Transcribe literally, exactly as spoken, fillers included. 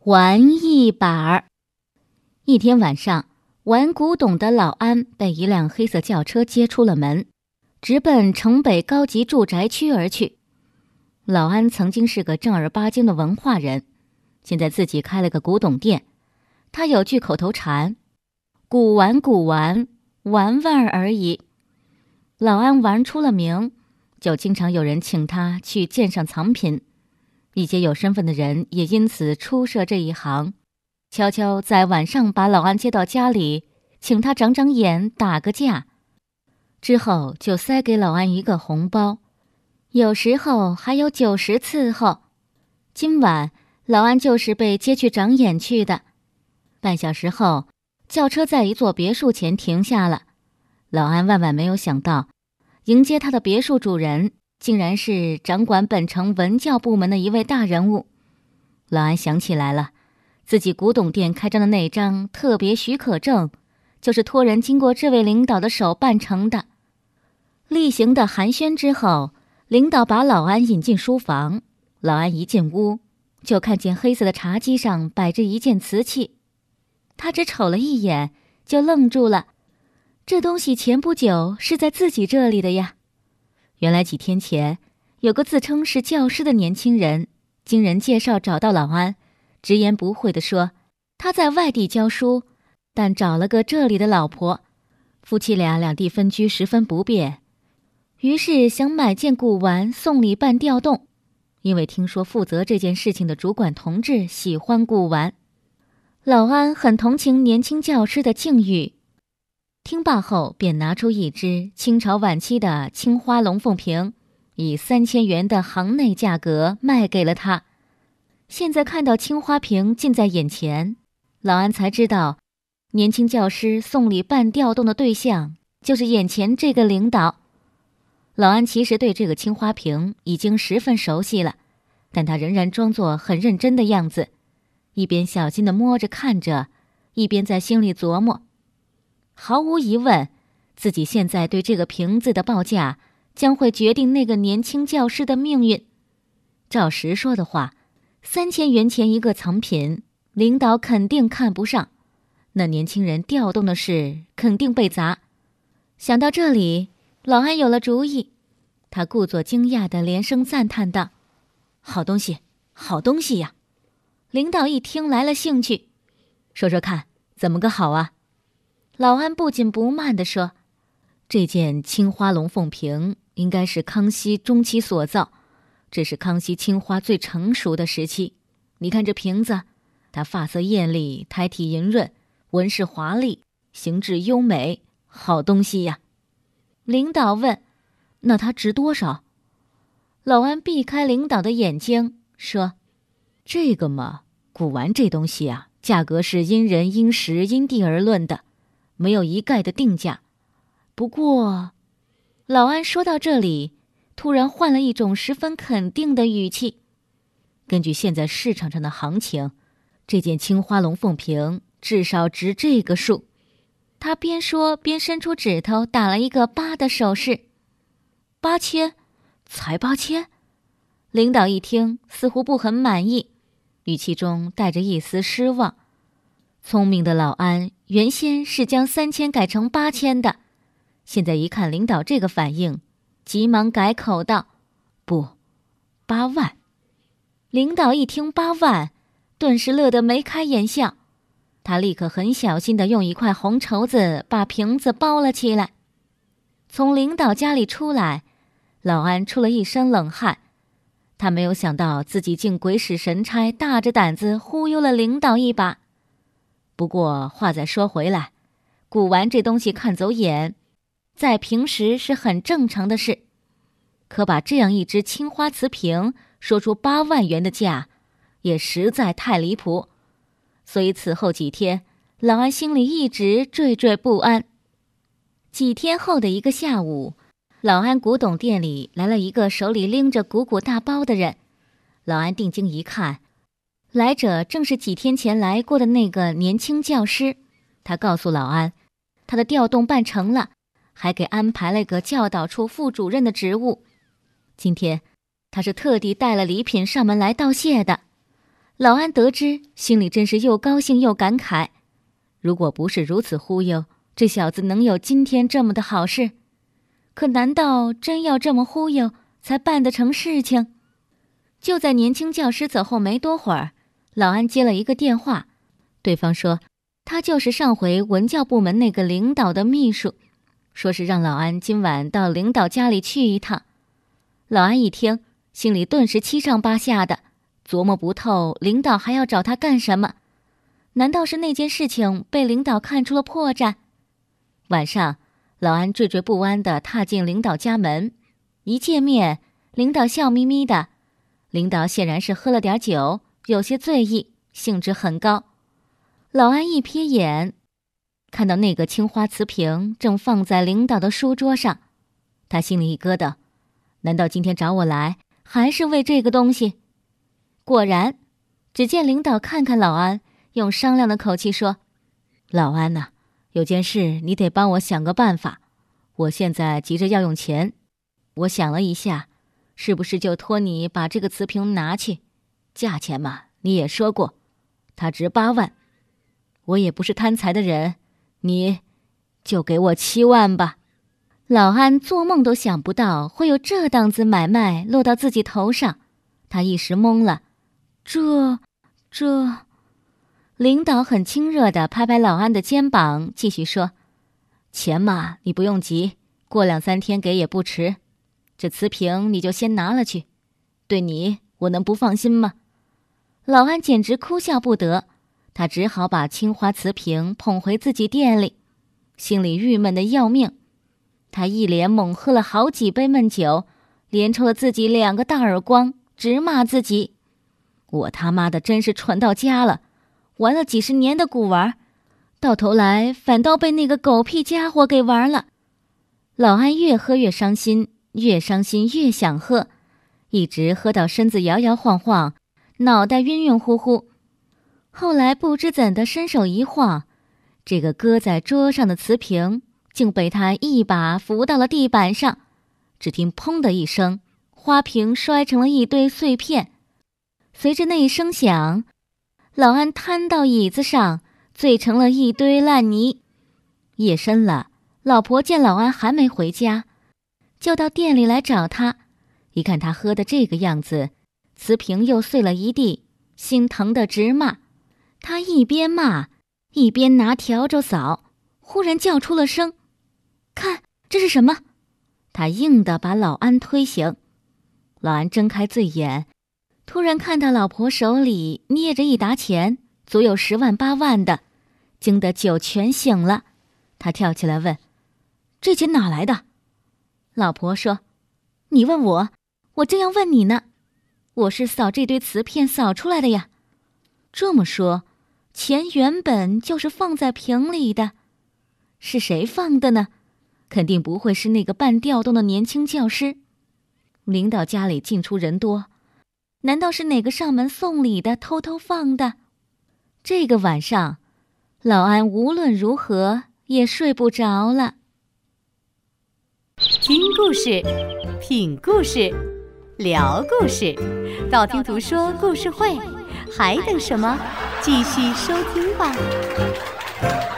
玩一把儿。一天晚上，玩古董的老安被一辆黑色轿车接出了门，直奔城北高级住宅区而去。老安曾经是个正儿八经的文化人，现在自己开了个古董店。他有句口头禅：古玩古玩，玩玩而已。老安玩出了名，就经常有人请他去鉴赏藏品，一些有身份的人也因此出涉这一行，悄悄在晚上把老安接到家里，请他长长眼，打个架，之后就塞给老安一个红包，有时候还有九十伺候。今晚老安就是被接去长眼去的。半小时后，轿车在一座别墅前停下了。老安万万没有想到，迎接他的别墅主人竟然是掌管本城文教部门的一位大人物。老安想起来了，自己古董店开张的那张特别许可证，就是托人经过这位领导的手办成的。例行的寒暄之后，领导把老安引进书房。老安一进屋，就看见黑色的茶几上摆着一件瓷器。他只瞅了一眼，就愣住了。这东西前不久是在自己这里的呀。原来几天前，有个自称是教师的年轻人，经人介绍找到老安，直言不讳地说，他在外地教书，但找了个这里的老婆，夫妻俩两地分居十分不便，于是想买件古玩送礼办调动，因为听说负责这件事情的主管同志喜欢古玩。老安很同情年轻教师的境遇，听罢后便拿出一只清朝晚期的青花龙凤瓶，以三千元的行内价格卖给了他。现在看到青花瓶近在眼前，老安才知道，年轻教师送礼办调动的对象就是眼前这个领导。老安其实对这个青花瓶已经十分熟悉了，但他仍然装作很认真的样子，一边小心地摸着看着，一边在心里琢磨。毫无疑问，自己现在对这个瓶子的报价将会决定那个年轻教师的命运。照实说的话，三千元钱一个藏品，领导肯定看不上，那年轻人调动的事肯定被砸。想到这里，老安有了主意，他故作惊讶地连声赞叹道：好东西，好东西呀！领导一听来了兴趣，说说看，怎么个好啊？老安不紧不慢地说，这件青花龙凤瓶应该是康熙中期所造，这是康熙青花最成熟的时期。你看这瓶子，它发色艳丽，胎体莹润，纹饰华丽，形制优美，好东西呀。领导问，那它值多少？老安避开领导的眼睛说，这个嘛，古玩这东西啊，价格是因人因时因地而论的，没有一概的定价。不过，老安说到这里，突然换了一种十分肯定的语气。根据现在市场上的行情，这件青花龙凤瓶至少值这个数。他边说边伸出指头打了一个八的手势。八千？才八千？领导一听，似乎不很满意，语气中带着一丝失望。聪明的老安原先是将三千改成八千的，现在一看领导这个反应，急忙改口道：不，八万。领导一听八万，顿时乐得眉开眼笑，他立刻很小心地用一块红绸子把瓶子包了起来。从领导家里出来，老安出了一身冷汗，他没有想到自己竟鬼使神差，大着胆子忽悠了领导一把。不过话再说回来，古玩这东西看走眼，在平时是很正常的事，可把这样一只青花瓷瓶说出八万元的价，也实在太离谱。所以此后几天，老安心里一直惴惴不安。几天后的一个下午，老安古董店里来了一个手里拎着鼓鼓大包的人。老安定睛一看，来者正是几天前来过的那个年轻教师。他告诉老安，他的调动办成了，还给安排了个教导处副主任的职务。今天他是特地带了礼品上门来道谢的。 老安得知，心里真是又高兴又感慨。如果不是如此忽悠，这小子能有今天这么的好事？可难道真要这么忽悠才办得成事情？就在年轻教师走后没多会儿，老安接了一个电话，对方说他就是上回文教部门那个领导的秘书，说是让老安今晚到领导家里去一趟。老安一听，心里顿时七上八下的，琢磨不透领导还要找他干什么。难道是那件事情被领导看出了破绽？晚上，老安惴惴不安地踏进领导家门，一见面，领导笑眯眯的。领导显然是喝了点酒，有些醉意，兴致很高。老安一瞥眼，看到那个青花瓷瓶正放在领导的书桌上，他心里一咯噔，难道今天找我来还是为这个东西？果然，只见领导看看老安，用商量的口气说：老安呐、啊，有件事你得帮我想个办法，我现在急着要用钱，我想了一下，是不是就托你把这个瓷瓶拿去？价钱嘛，你也说过，它值八万，我也不是贪财的人，你就给我七万吧。老安做梦都想不到会有这档子买卖落到自己头上，他一时懵了。这这领导很亲热地拍拍老安的肩膀，继续说：钱嘛，你不用急，过两三天给也不迟。这瓷瓶你就先拿了去，对你我能不放心吗？老安简直哭笑不得，他只好把青花瓷瓶捧回自己店里，心里郁闷得要命。他一连猛喝了好几杯闷酒，连抽了自己两个大耳光，直骂自己：我他妈的真是蠢到家了，玩了几十年的古玩，到头来反倒被那个狗屁家伙给玩了。老安越喝越伤心，越伤心越想喝，一直喝到身子摇摇晃晃，脑袋晕晕乎乎。后来不知怎的伸手一晃，这个搁在桌上的瓷瓶竟被他一把扶到了地板上，只听砰的一声，花瓶摔成了一堆碎片。随着那一声响，老安瘫到椅子上，醉成了一堆烂泥。夜深了，老婆见老安还没回家，就到店里来找他。一看他喝的这个样子，瓷瓶又碎了一地，心疼得直骂。他一边骂，一边拿笤帚扫，忽然叫出了声：看，这是什么？他硬地把老安推醒。老安睁开醉眼，突然看到老婆手里捏着一沓钱，足有十万八万的，惊得酒全醒了。他跳起来问：这钱哪来的？老婆说：你问我，我正要问你呢，我是扫这堆瓷片扫出来的呀。这么说，钱原本就是放在瓶里的，是谁放的呢？肯定不会是那个办调动的年轻教师。领导家里进出人多，难道是哪个上门送礼的偷偷放的？这个晚上，老安无论如何也睡不着了。 听故事，品故事，聊故事，道听途说故事会，还等什么？继续收听吧。